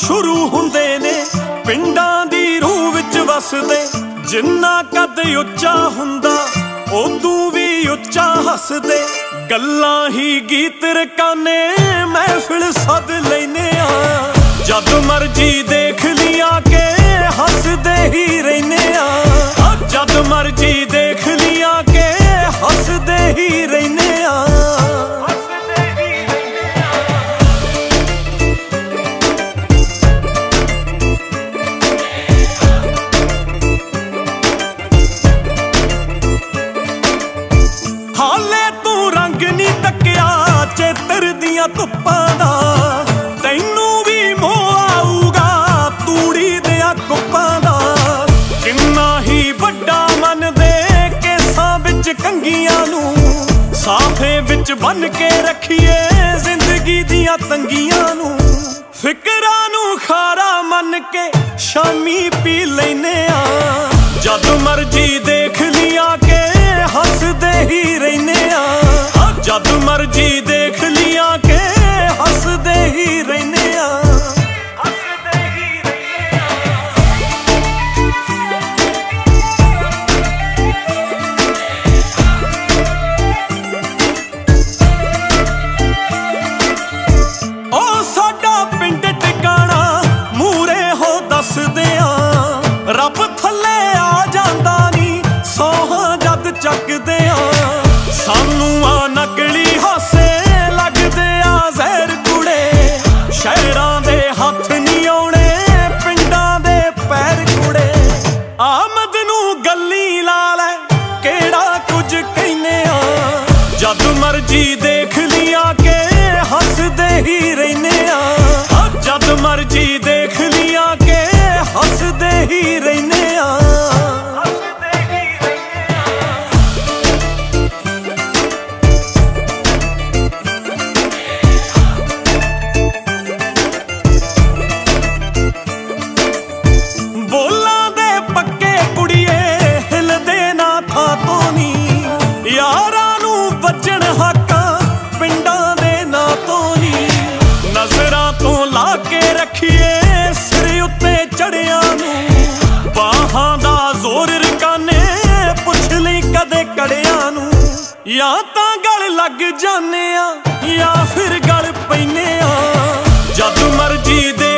शुरू हुंदे ने पिंडां दी रूह विच वसदे। जिन्ना कद उच्चा हुंदा उदू भी उच्चा हसदे। गल्लां ही गीत रकाने महफिल सद लैने आ। जद मर्जी देख लिया के हसदे ही रहने आ। जद मर्जी देख लिया के हसदे ही रहने आ। हाले तू रंग नी तकिया चेतर दियां धुप्पां दा। तैनू भी मोह आऊगा तूड़ी दियां कुप्पां दा। किन्ना ही वड्डा मन दे केसां विच कंगियां नू। साफे विच बन के रखिए जिंदगी दियां तंगियां नू। फिकरां नू खारा मन के शामी पी लैने आ। जद मर्जी देख लिया के हसदे ही रहने आ। जद मर्जी देख लिया के हसदे ही रहने आ। ओ साडा पिंड टिकाणा मूरे हो दसदे आ। रब थल्ले आ जांदा नी सोहां जद चकदे आ। सानू आ नकली हासे लगदे आ जहर कुड़े। शहरां दे हथ नहीं आउणे पिंडां दे पैर कुड़े। आमद नू गल्ली ला लै केड़ा कुछ कहने आ। जद मर्जी देख लिया के हसदे ही रहने आ। जद मर्जी देख लिया के हसदे ही रहने आ। बोलां दे पक्के कुड़िए हिलदे ना था तो नी। यारां नू वजन हाकां पिंडां दे ना तो नी। नजरां तो ला के रखिए सिर उत्ते चढ़िया नू। बाहां दा जोर रकाने पुछ लई कदे कड़िया नू। या तां गल लग जाने आ या फिर गल पैने आ। जद मर्जी दे